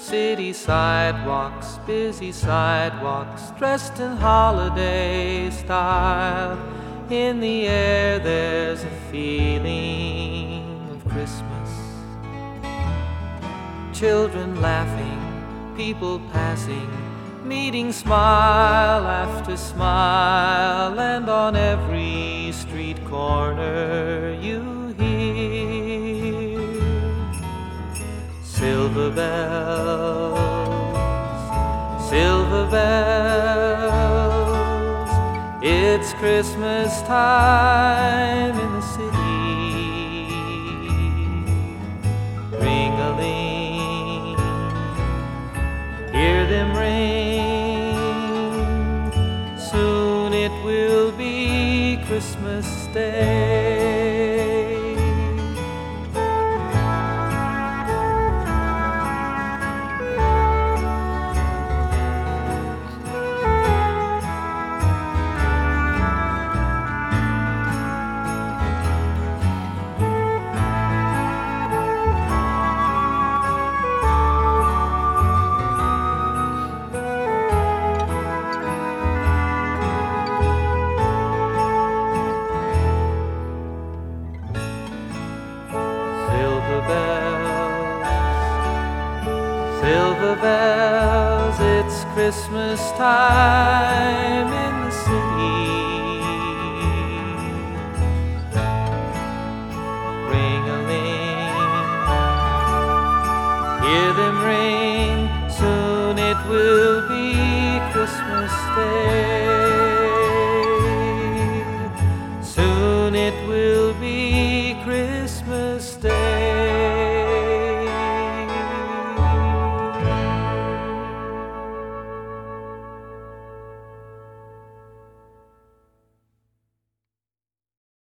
City sidewalks, busy sidewalks, dressed in holiday style. In the air there's a feeling of Christmas. Children laughing, people passing, meeting smile after smile, and on every street corner you hear silver bells, silver bells. It's Christmas time in the city. Ring-a-ling, hear them ring. Soon it will be Christmas Day. Silver bells, it's Christmas time in the city. Ring-a-ling, hear them ring. Soon it will be Christmas Day.